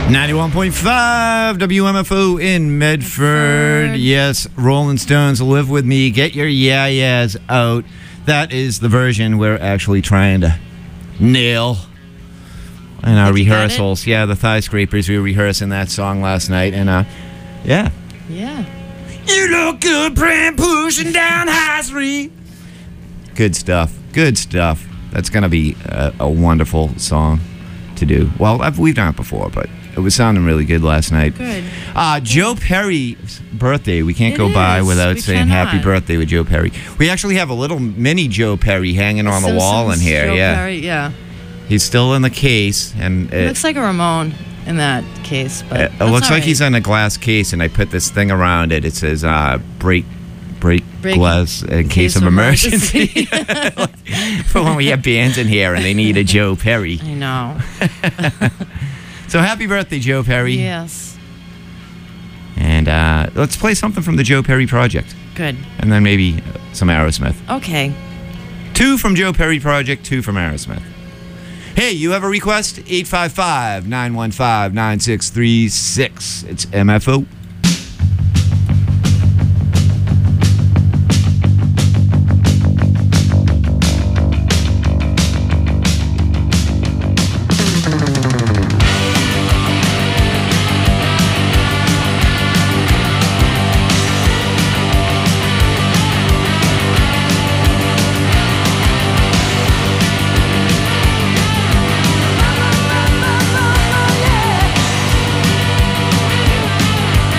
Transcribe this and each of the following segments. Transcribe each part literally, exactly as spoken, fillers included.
ninety-one point five W M F O in Medford. Medford. Yes, Rolling Stones, Live With Me. Get your yeah yeahs out. That is the version we're actually trying to nail in our Did you get it? rehearsals. Yeah, the Thigh Scrapers. We were rehearsing that song last night, and uh, yeah. Yeah. You look good, praying, pushing down High Street. Good stuff. Good stuff. That's going to be a, a wonderful song to do. Well, I've, we've done it before, but it was sounding really good last night. Good. Uh, Joe Perry's birthday. We can't It go by is. without We saying cannot. happy birthday with Joe Perry. We actually have a little mini Joe Perry hanging on the wall in Simpsons, here. Joe Yeah, Perry, yeah. he's still in the case, and It it, looks like a Ramon in that case, but it that's looks all like he's right. in a glass case. And I put this thing around it. It says uh, "break, break, Break glass in case, of emergency." emergency. For when we have bands in here and they need a Joe Perry. I know. So happy birthday, Joe Perry. Yes. And uh, let's play something from the Joe Perry Project. Good. And then maybe some Aerosmith. Okay. Two from Joe Perry Project, two from Aerosmith. Hey, you have a request? eight five five, nine one five, nine six three six. It's M F O. Yeah.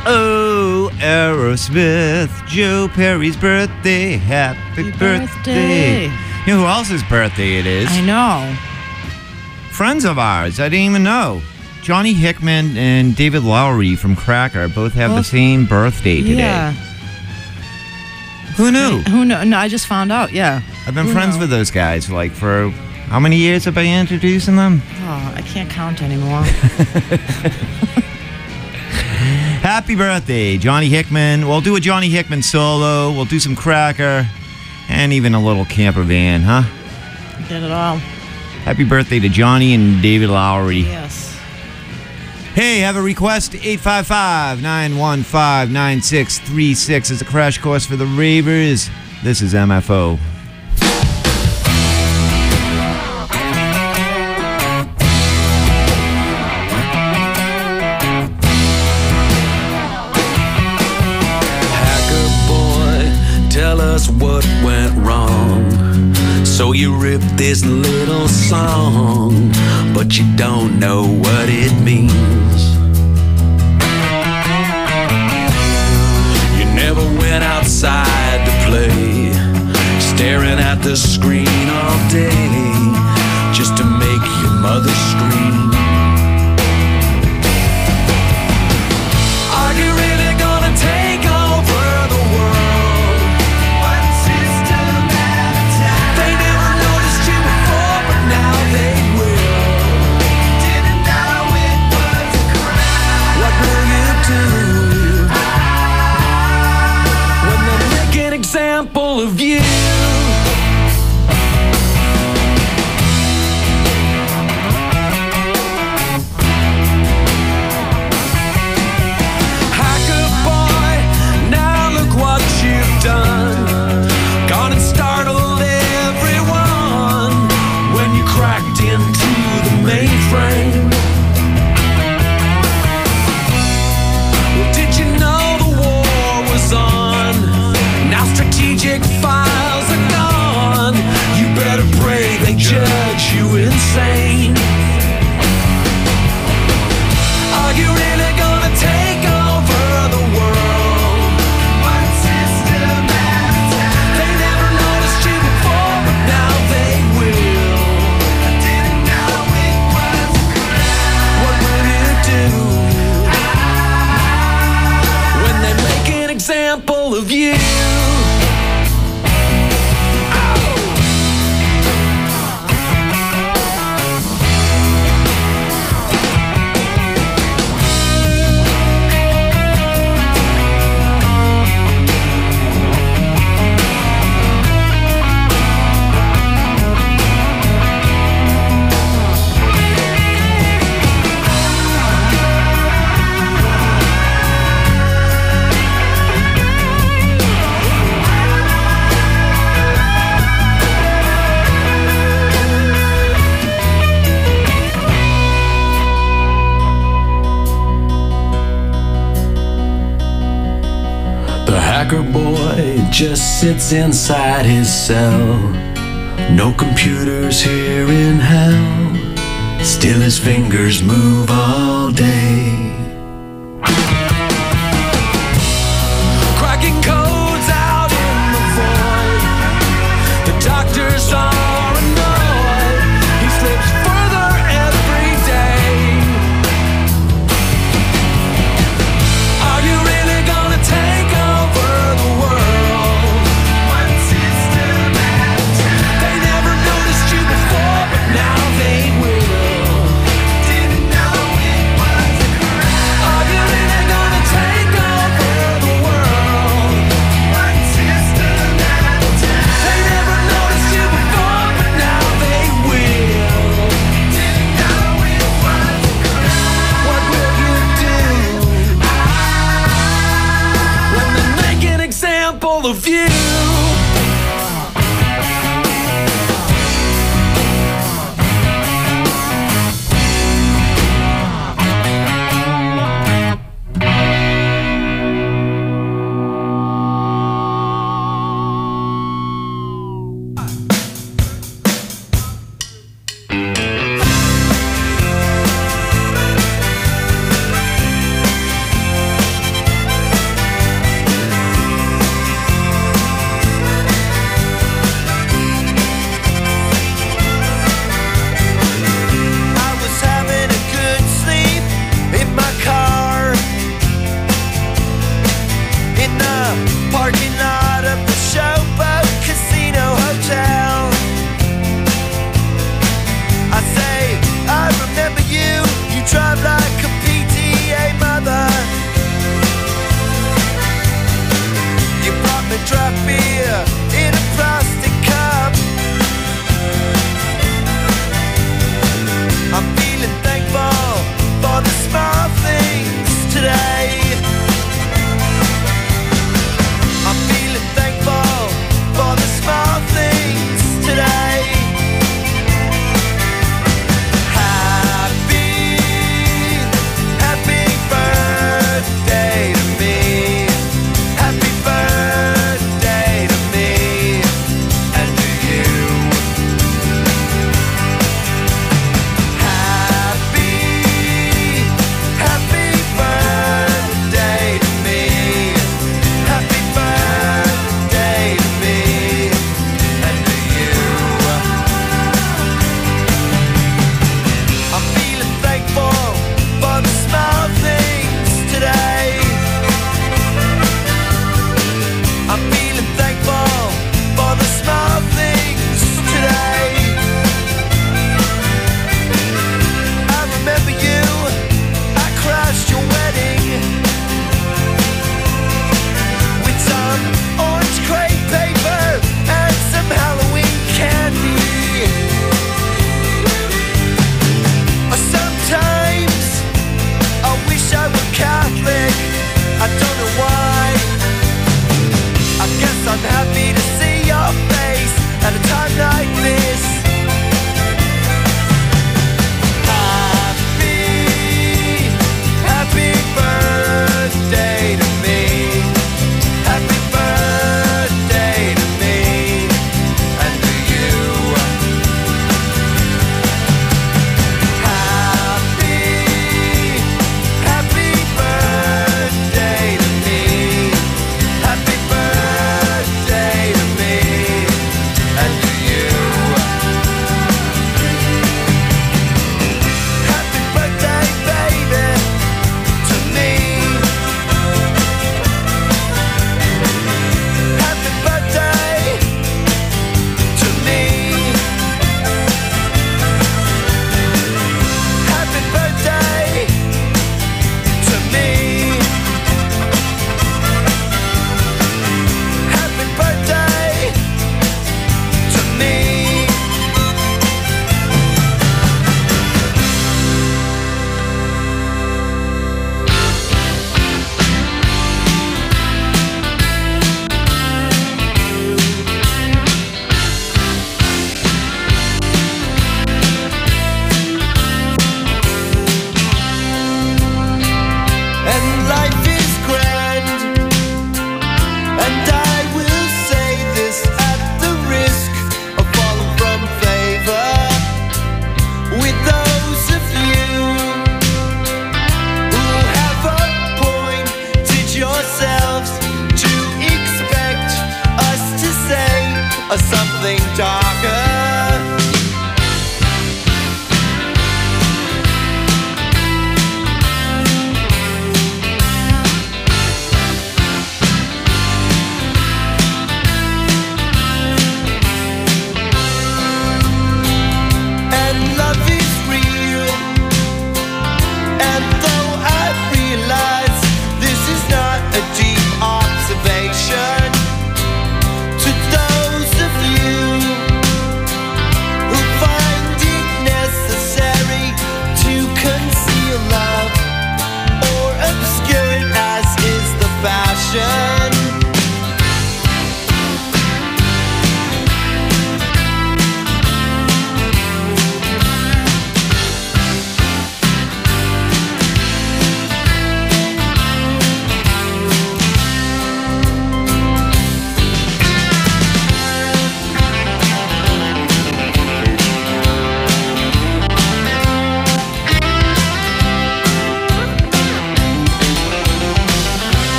Oh, Aerosmith, Joe Perry's birthday. Happy Happy birthday. birthday. You know who else's birthday it is? I know. Friends of ours. I didn't even know. Johnny Hickman and David Lowery from Cracker both have the Both- same birthday today. Yeah. Who knew? Who know? No, I just found out. Yeah. I've been Who friends knew? with those guys like for how many years have I been introducing them? Oh, I can't count anymore. Happy birthday, Johnny Hickman. We'll do a Johnny Hickman solo. We'll do some Cracker and even a little camper van, huh? Get it all. Happy birthday to Johnny and David Lowery. Yes. Hey, have a request? eight five five, nine one five, nine six three six is a crash course for the ravers. This is M F O. Hacker boy, tell us what went wrong. So you ripped this little song, but you don't know what it means. You never went outside to play, staring at the screen all day, just to make your mother scream. Are you really gonna take over the world? One system at a time. They never noticed you before, but now they will. Didn't know it was a crime. What will you do when they make an example of you? Hacker boy, now look what you've done. Gone and startled everyone when you cracked into the mainframe. Well, did you know the war was on? Now strategic files are gone. You better pray they judge you insane. Are you really gonna take over the world? One system at a time. They never noticed you before, but now they will. I didn't know it was a crime. What will you do when they make an example of you? The hacker boy just sits inside his cell. No computers here in hell. Still his fingers move all day. Cracking codes out in the void. The doctors are annoyed. He slips further every day. Are you really gonna take over the world? One system at a time. They never noticed you before, but now they will. Didn't know it was a crime. Are you really gonna take over the world? One system at a time. They never noticed you before, but now they will. Didn't know it was a crime. What will you do when they make an example of you?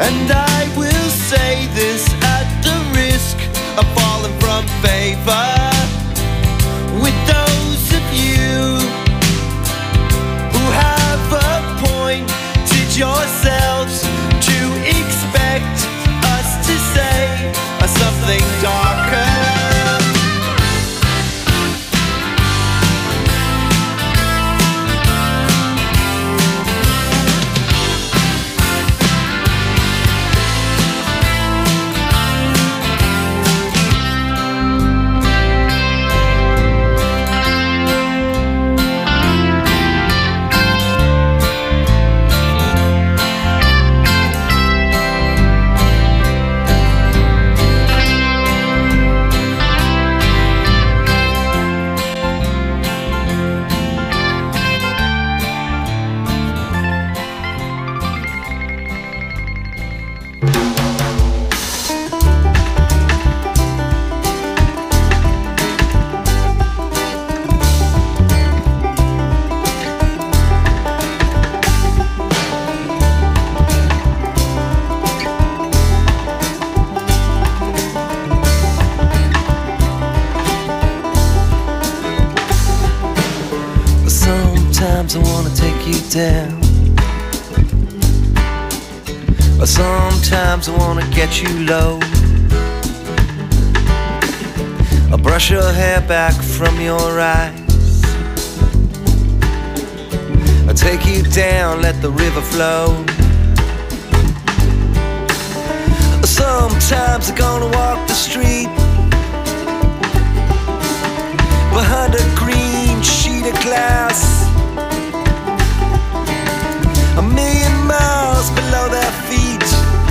And I will say this at the risk of falling from favor with those of you who have appointed yourselves to expect us to say something darker. Sometimes I wanna take you down. Or sometimes I wanna get you low. I'll brush your hair back from your eyes. I'll take you down, let the river flow. Sometimes I'm gonna walk the street behind a green sheet of glass, a million miles below their feet,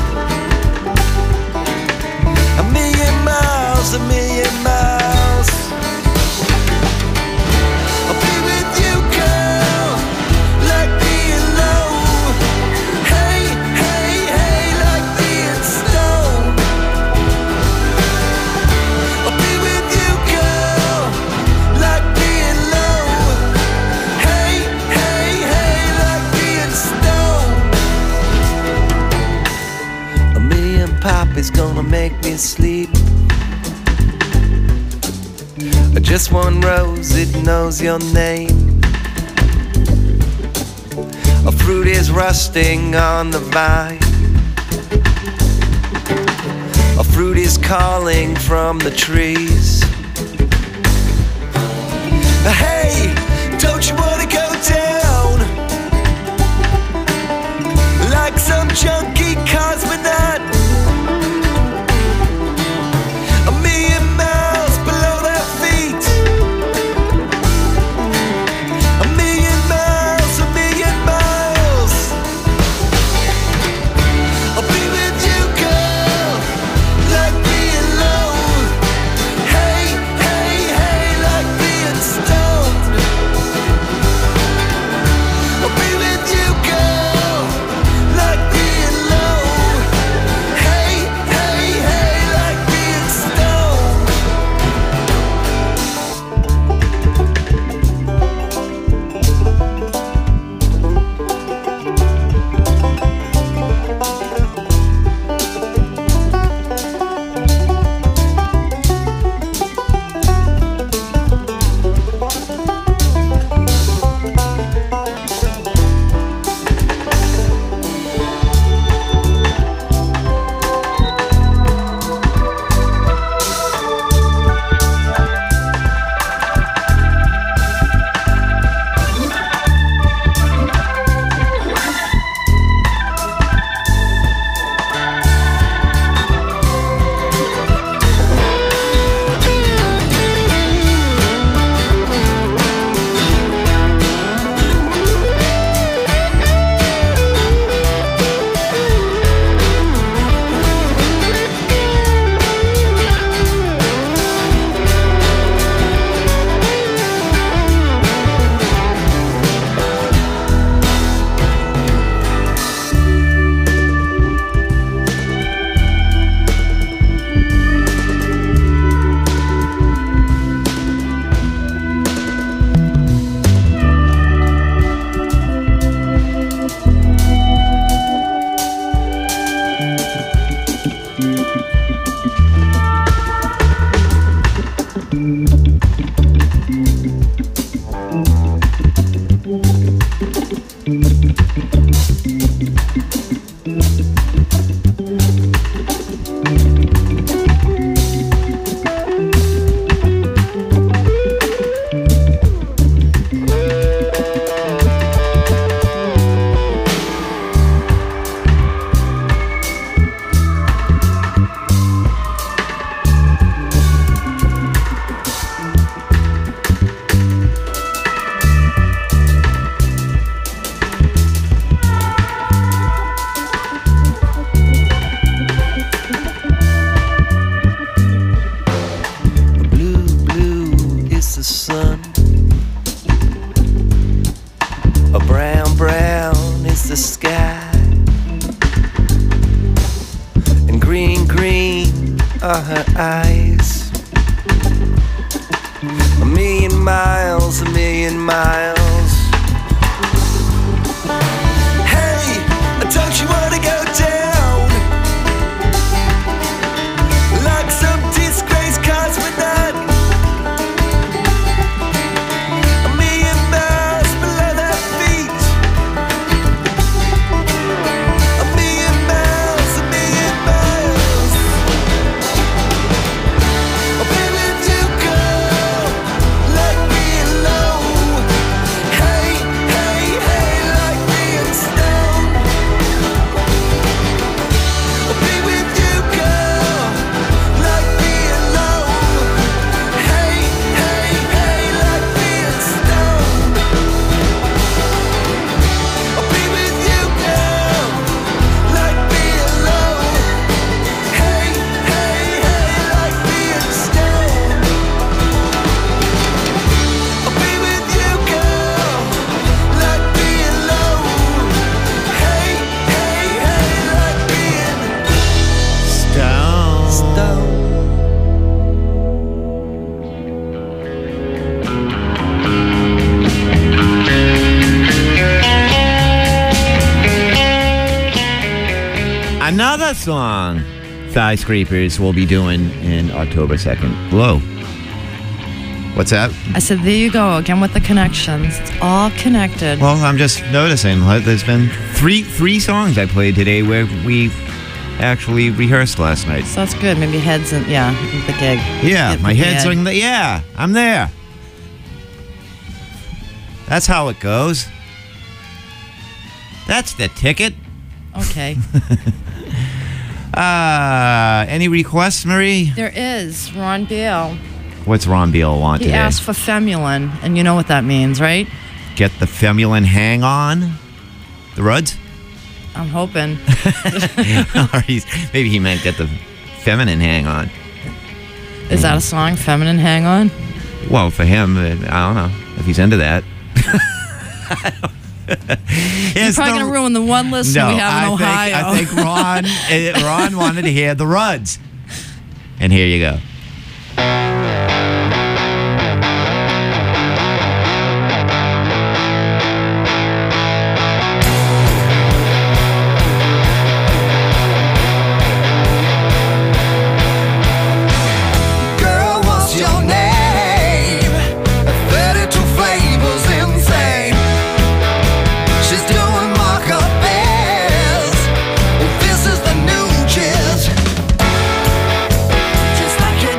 a million miles, a million miles. I'll be with you, girl, like being low. Hey, hey, hey, like being stoned. I'll be with you, girl, like being low. Hey, hey, hey, like being stoned. A million pop is gonna make me sleep. Just one rose, it knows your name. A fruit is rusting on the vine. A fruit is calling from the trees. Hey, don't you wanna go down like some junkie cosmonaut? A million miles below their feet, a million miles, a million miles. I'll be with you, girl, like being low. Hey, Another song Skyscrapers will be doing in October second. Whoa. What's that? I said, there you go, again with the connections. It's all connected. Well, I'm just noticing like, there's been three three songs I played today where we actually rehearsed last night. So that's good. Maybe heads in, yeah, the gig. Yeah, Get my head's prepared. on the, yeah, I'm there. That's how it goes. That's the ticket. Okay. Uh, any requests, Marie? There is. Ron Beale. What's Ron Beale want He today? asked for Femulin, and you know what that means, right? Get the Femulin hang on? The Ruds? I'm hoping. Or he's, maybe he meant get the feminine hang on. Is that a song, Feminine Hang On? Well, for him, uh, I don't know if he's into that. You're It's probably the- going to ruin the one listener No, we have in I Ohio. think, I think Ron, uh, Ron wanted to hear the Ruds. And here you go. Girl, what's your name? thirty-two flavors insane. She's doing markup bears. This is the new jizz. Just like you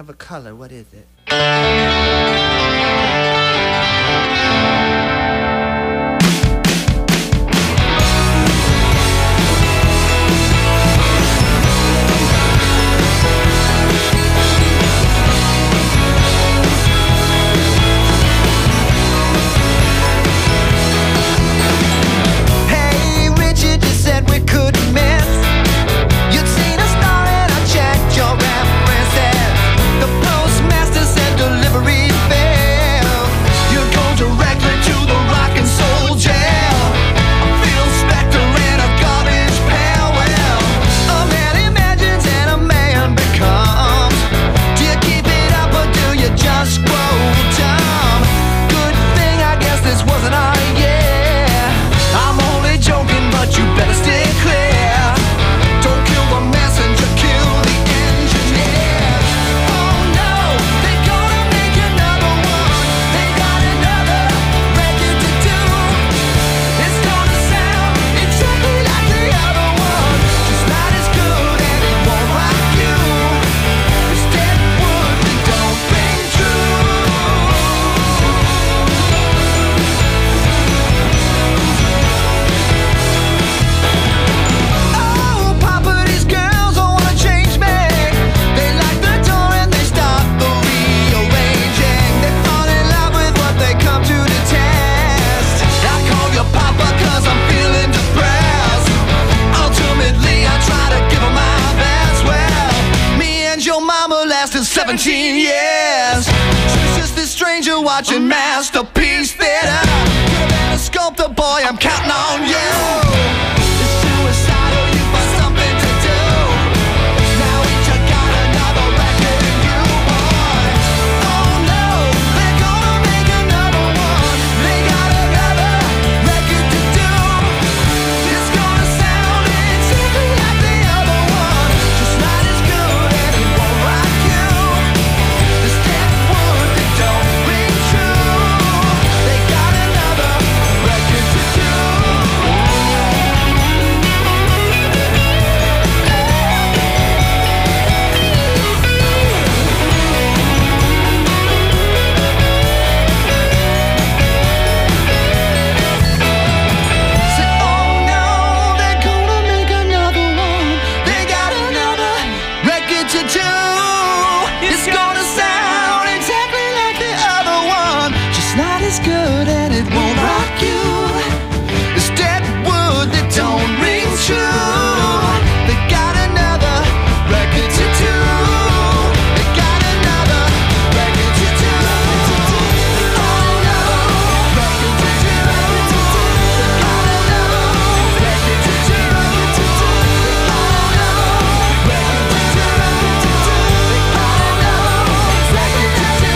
of a color. What is it? Hey, Richard, you said we couldn't miss. You'd seen a star and I checked your references. The postmaster said delivery failed. You'd go directly to the rock and soul jail. A Phil Spector in a garbage pail. Well, a man imagines and a man becomes. Do you keep it up or do you just grow dumb? Good thing I guess this wasn't our year. I'm only joking, but you better stay clear. Don't kill the messenger, kill the engineer. Oh no, they're gonna make another one. They got another record to do. It's gonna sound exactly like the other one, just not as good and it won't rock you. It's dead wood that don't ring true. Oh, Papa, these girls don't wanna change me. They like the door and they stop the rearranging. They fall in love with what they come to detest. I call you Papa cause I'm feeling depressed. Ultimately I try to give her my best. Well, me and your mama lasted seventeen years. She's just this stranger watching Masterpiece Theater. Could've been a sculptor, boy, I'm counting on you. It's suicidal, you find something to do. Now each you got another record in you, boy. Oh no, they're gonna make another one. They got another record to do. It's gonna sound exactly like the other one, just not as good and it won't rock you. This dead wood that don't ring true. They got another record to do. Said, oh no, they're gonna make another one. They got another record to do. It's gonna sound exactly like the other one, just not as good and it won't rock you. It's dead wood that don't ring true. They got another record to do. They got another record to do. Oh no, record to do. They got another record to do. Oh no, record to do. They got another record to do.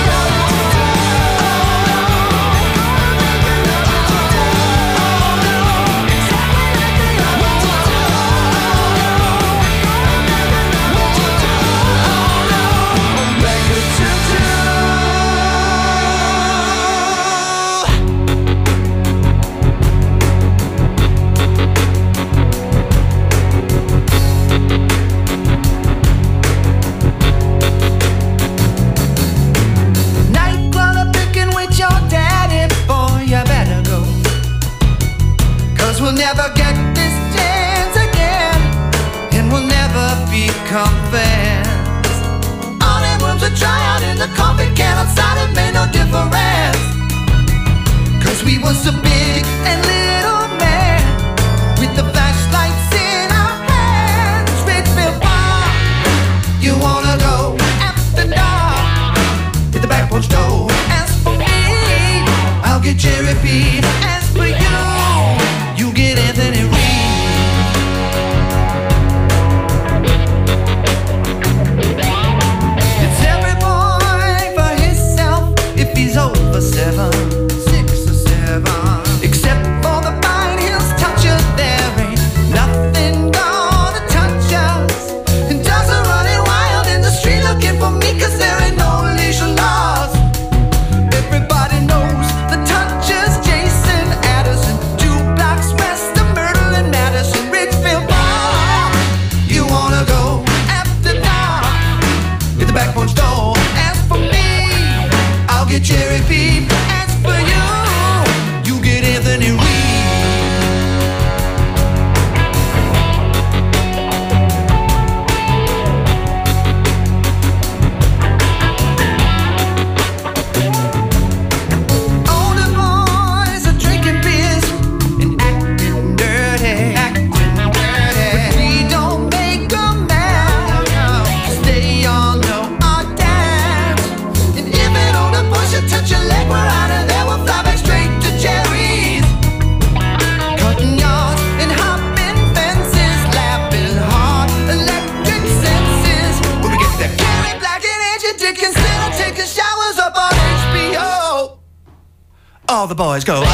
Nightcrawler picking with your daddy, boy, you better go. Cause we'll never get this chance again, and we'll never become friends. All them rooms are dry out in the coffee can outside it made no difference. Cause we were so big and little man, with the flashlights in our hands. Richfield Bar, you wanna go after dark, hit the back porch door. As for me, I'll get Jerry B. As for you, you get Anthony Reed. It's every boy for himself if he's over seven, six or seven. Except for the Pine Hills touchers, there ain't nothing gonna touch us. And dogs are running wild in the street looking for me, cause there ain't no leash laws. Everybody knows the touchers, Jason the boys go.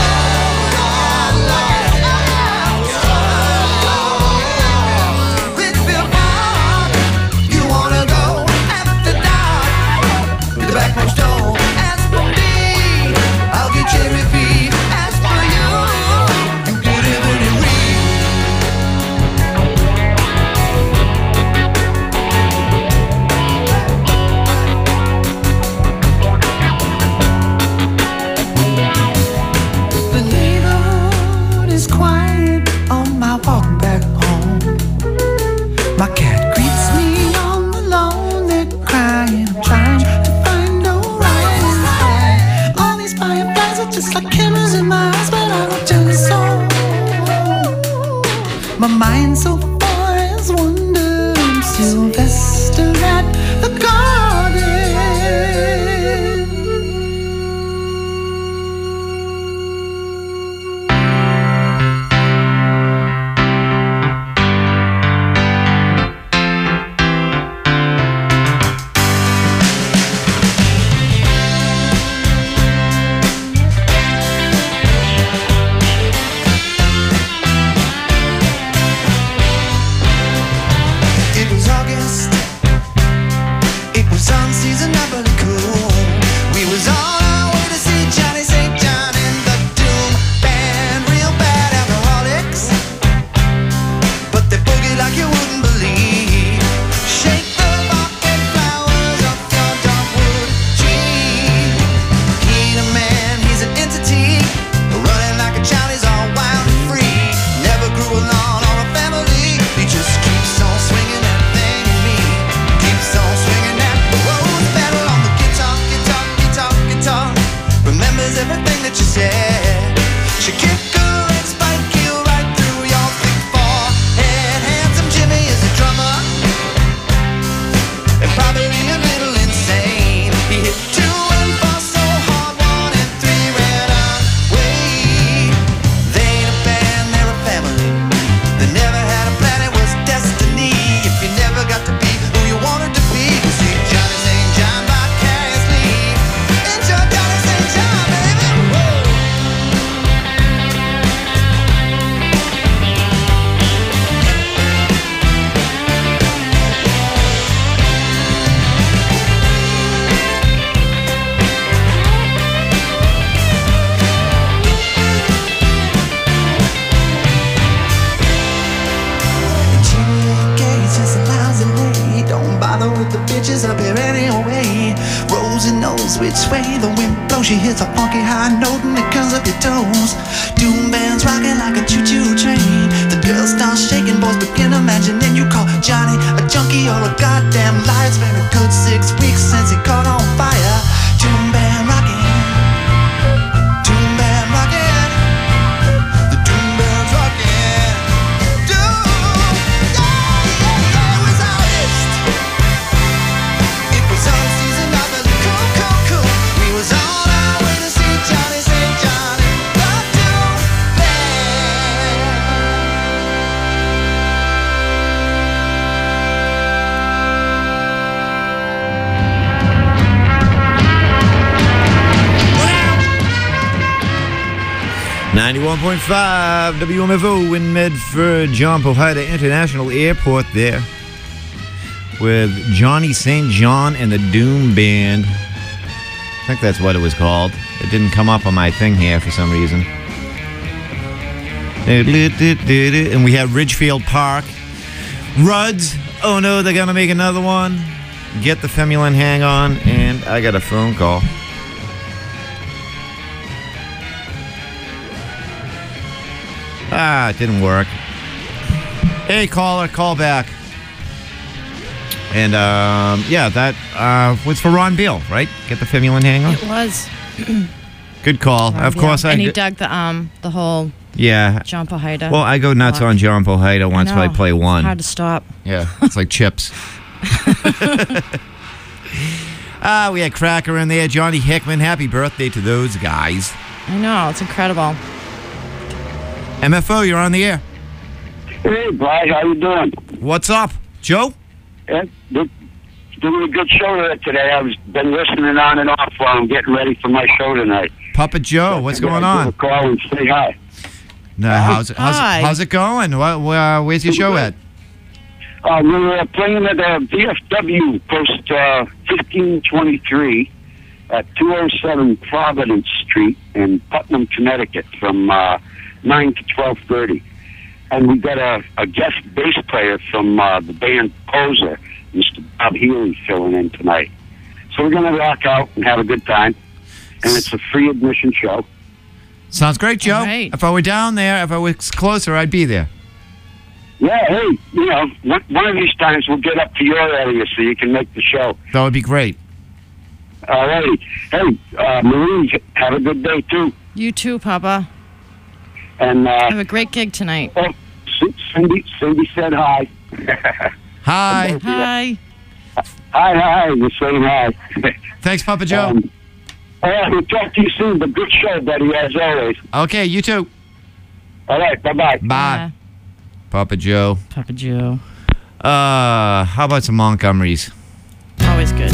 My mind so far has wandered. Sylvester at the garden. Which way the wind blows, she hits a funky high note and it comes up your toes. Doom bands rocking like a choo-choo train. The girls start shaking, boys begin imagining you call Johnny a junkie or a goddamn liar. It's been a good six weeks since he caught on fire. Doom band rocking, doom band rocking, the doom band's rocking. Doom, yeah, yeah, yeah, it was August. It was on season of the was on our way to see Johnny Saint John and the Doom Band. ninety-one point five W M F O in Medford, John Powhida International Airport there with Johnny Saint John and the Doom Band. I think that's what it was called. It didn't come up on my thing here for some reason. And we have Ridgefield Park. Ruds. Oh no, they're gonna make another one. Get the Femulan Hang On. And I got a phone call. Ah, it didn't work. Hey, caller, call back. And, um, yeah, that uh, was for Ron Beal, right? Get the Femulan Hang On? It was. Good call. Ron of Beal. course, I... And he g- dug the, um, the whole yeah. John Powhida. Well, I go nuts block. on John Powhida once I, I play one. It's hard to stop. Yeah, it's like chips. Ah, we had Cracker in there, Johnny Hickman. Happy birthday to those guys. I know, it's incredible. M F O, you're on the air. Hey, Brian, how you doing? What's up, Joe? Yeah, do- doing a good show today. I've been listening on and off while I'm getting ready for my show tonight. Papa Joe, what's going Yeah, give on? a call and say hi. No, how's, how's, Hi. how's it going? What, where, where's your show at? Uh, we're uh, playing at uh, V F W post uh, fifteen twenty-three at two oh seven Providence Street in Putnam, Connecticut from uh, nine to twelve thirty. And we got a, a guest bass player from uh, the band Poser, Mister Bob Healy, filling in tonight. So we're going to rock out and have a good time. And it's a free admission show. Sounds great, Joe. All right. If I were down there, if I was closer, I'd be there. Yeah, hey, you know, one one of these times we'll get up to your area so you can make the show. That would be great. All righty. Hey, uh, Marie, have a good day, too. You too, Papa. And, uh, Have a great gig tonight. oh, C- Cindy, Cindy said hi. Hi. Hi. Hi, hi, we're saying hi. Thanks, Papa Joe. Um, all right, we'll talk to you soon, but good show, buddy, as always. Okay, you too. All right, bye-bye. Bye. Papa Joe. Papa Joe. Uh, how about some Montgomerys? Always good.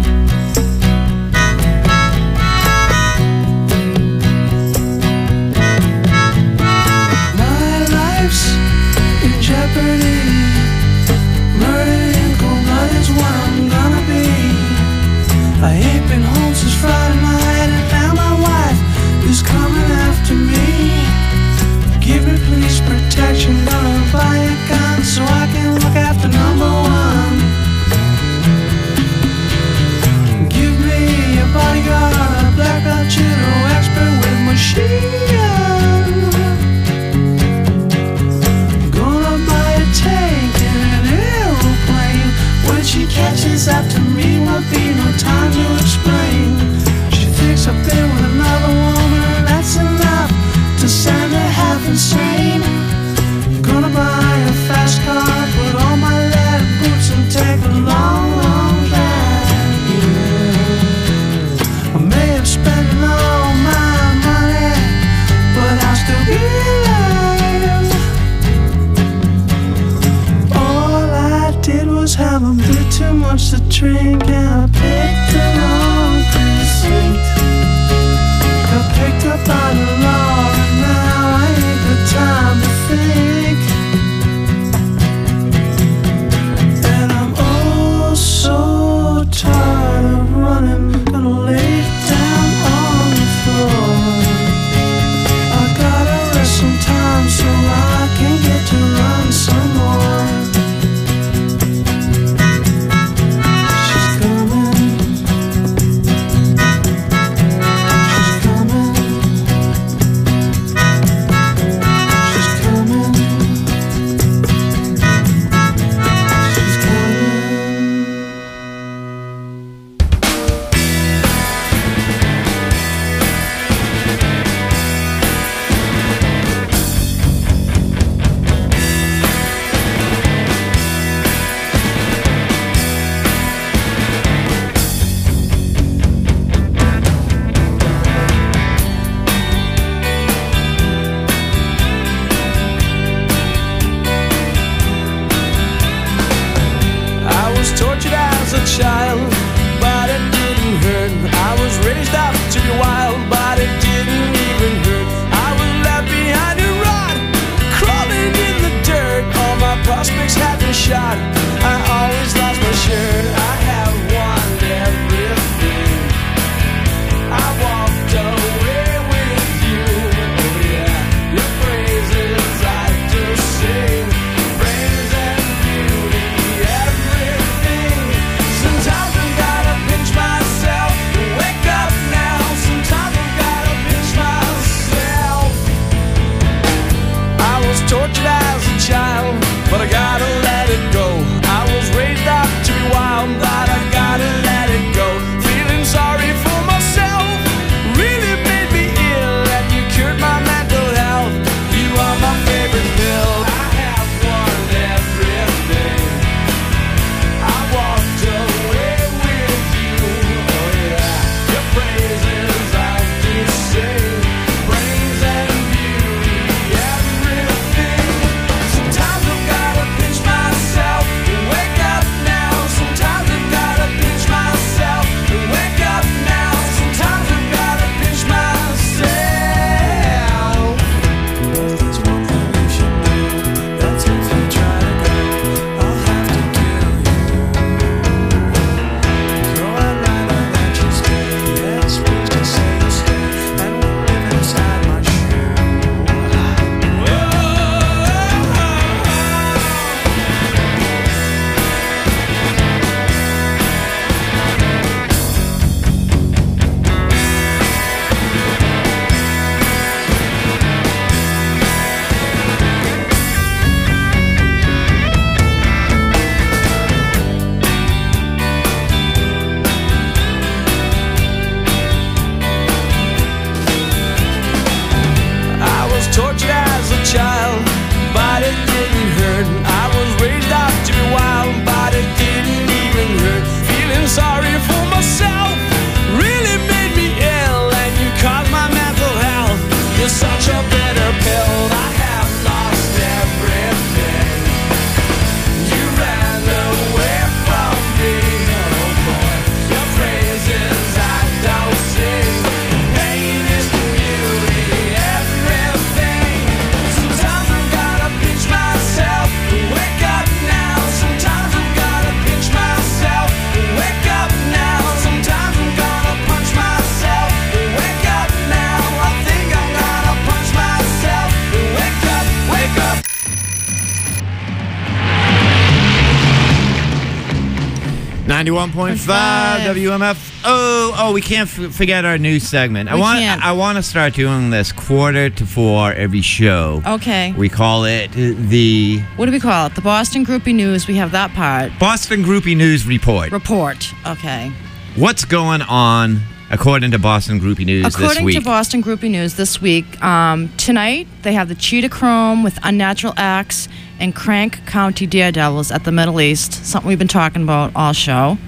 My life's in jeopardy. Murdered in cold blood is what I'm gonna be. I ain't been home since Friday night, and now my wife is coming after me. Give me police protection, gonna buy a gun so I can look after number one. Give me a bodyguard, a black belt judo expert with machine gun. Gonna buy a tank and an aeroplane. When she catches after me, won't be no time to explain. She thinks I've been with another woman, that's enough to send her half insane. Gonna buy a fast car, put on my leather boots and take a long, long drive. Yeah. I may have spent all my money, but I'll still be alive. All I did was have a bit too much to drink, and I picked the wrong precinct. Got picked up by the law, and now I ain't got time to think. And I'm oh so tired of running, gonna lay down on the floor. I gotta rest some time so I can get to run some more. She's coming. She's coming. She's coming. She's coming. ninety-one point five W M F. Oh, oh, we can't f- forget our new segment. I We want can't. I want to start doing this quarter to four every show. Okay. We call it the What do we call it? The Boston Groupie News. We have that part. Boston Groupie News Report. Report. Okay. What's going on according to Boston Groupie News this According week? to Boston Groupie News this week, um, tonight they have the Cheetah Chrome with Unnatural Acts and Crank County Daredevils at the Middle East, something we've been talking about all show.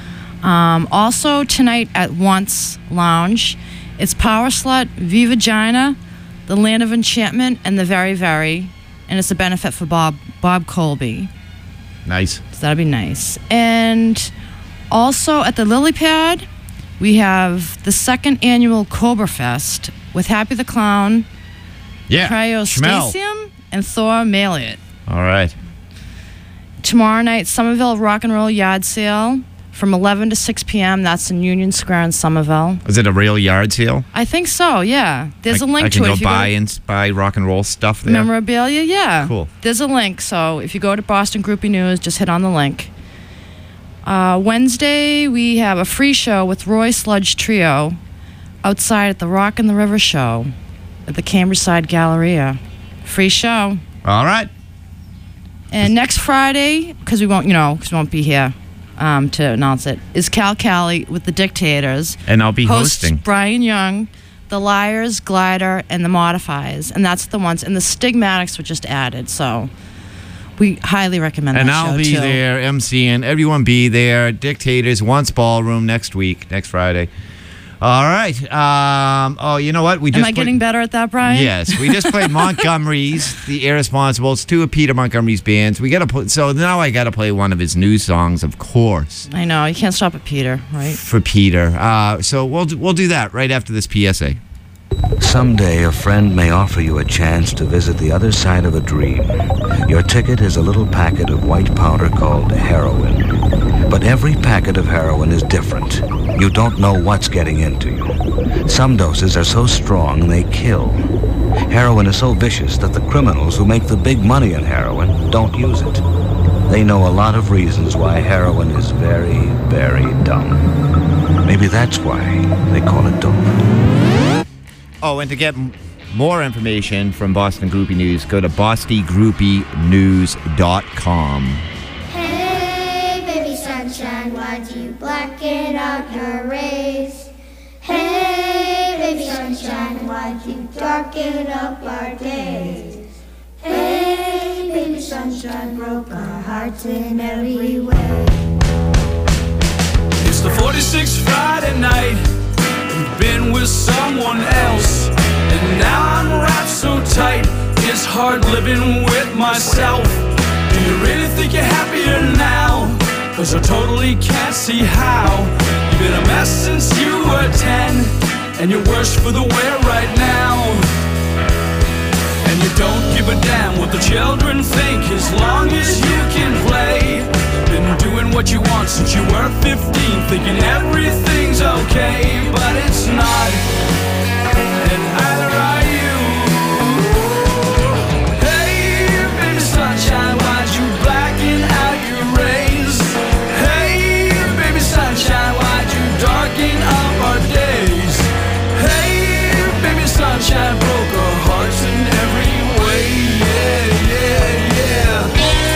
Um, also tonight at Once Lounge, it's Power Slut, V Vagina, The Land of Enchantment, and The Very Very, and it's a benefit for Bob Bob Colby. Nice. So that'd be nice. And also at the Lily Pad, we have the second annual Cobra Fest with Happy the Clown, Yeah. Schmel. Cryostasium, and Thor Malliot. All right. Tomorrow night, Somerville Rock and Roll Yard Sale from eleven to six p.m. That's in Union Square in Somerville. Is it a real yard sale? I think so, yeah. There's I, a link I can to it. go If you buy to and buy rock and roll stuff there. memorabilia, yeah. Cool. There's a link, so if you go to Boston Groupie News, just hit on the link. Uh, Wednesday, we have a free show with Roy Sludge Trio outside at the Rock and the River Show at the Cambridgeside Galleria. Free show. All right. And next Friday, because we won't, you know, because we won't be here um, to announce it, is Cal Cali with the Dictators. And I'll be Hosts hosting. Brian Young, the Liars, Glider, and the Modifies. And that's the ones. And the Stigmatics were just added, so we highly recommend And that I'll show, be too. there emceeing. Everyone be there. Dictators, Once Ballroom next week, next Friday. All right. Um, oh, you know what? We just Am I played- getting better at that, Brian? Yes, we just played Montgomery's, The Irresponsibles, two of Peter Montgomery's bands. We got to put. So now I got to play one of his new songs, of course, I know. You can't stop at Peter, right? for Peter. Uh, so we'll do- we'll do that right after this P S A. Someday a friend may offer you a chance to visit the other side of a dream. Your ticket is a little packet of white powder called heroin. But every packet of heroin is different. You don't know what's getting into you. Some doses are so strong they kill. Heroin is so vicious that the criminals who make the big money in heroin don't use it. They know a lot of reasons why heroin is very, very dumb. Maybe that's why they call it dope. Oh, and to get m- more information from Boston Groupie News, go to boston groupie news dot com. Hey, baby sunshine, why'd you blacken out your rays? Hey, baby sunshine, why'd you darken up our days? Hey, baby sunshine, broke our hearts in every way. It's the forty-sixth Friday night. We've been with someone else, and now I'm wrapped so tight. It's hard living with myself. Do you really think you're happier now? Cause I totally can't see how. You've been a mess since you were ten, and you're worse for the wear right now. And you don't give a damn what the children think, as long as you can play. Been doing what you want since you were fifteen, thinking everything's okay, but it's not, and either are you. Hey, baby sunshine, why'd you blacken out your rays? Hey, baby sunshine, why'd you darken up our days? Hey, baby sunshine, broke our hearts in every way, yeah, yeah, yeah.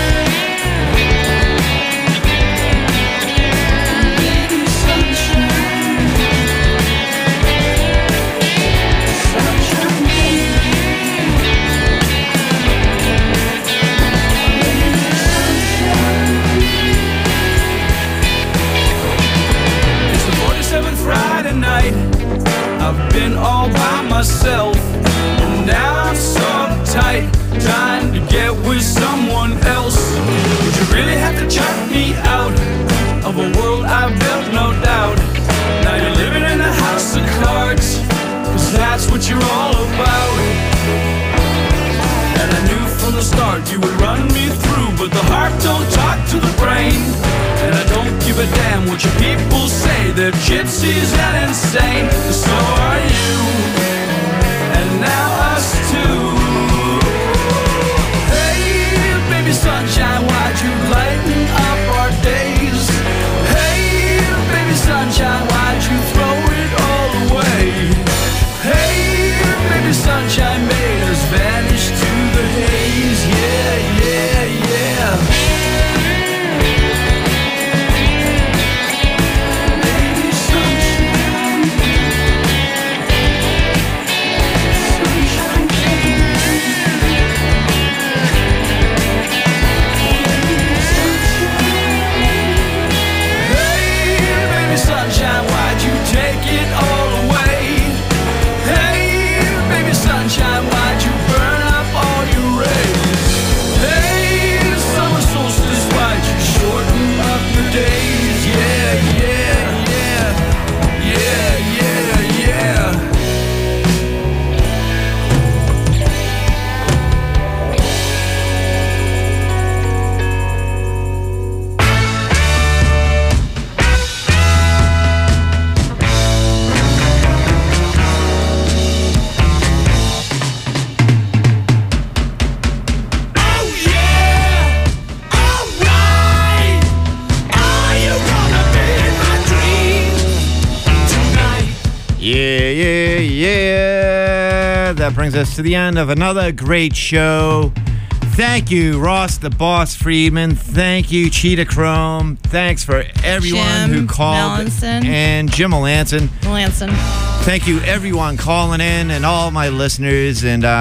Friday night, I've been all by myself, and now I'm so uptight, trying to get with someone else. Would you really have to chuck me out of a world I built, no doubt? Now you're living in a house of cards, cause that's what you're all about. And I knew from the start you would run me through, but the heart don't talk to the brain. And I don't give a damn what your people say. They're gypsies and insane. So are you, and now us too. Hey, baby sunshine, why'd you lighten up our days? Hey, brings us to the end of another great show. Thank you, Ross the Boss Friedman. Thank you, Cheetah Chrome. Thanks for everyone Jim who called. Melanson. And Jim Melanson. Melanson. Thank you, everyone calling in and all my listeners. And uh,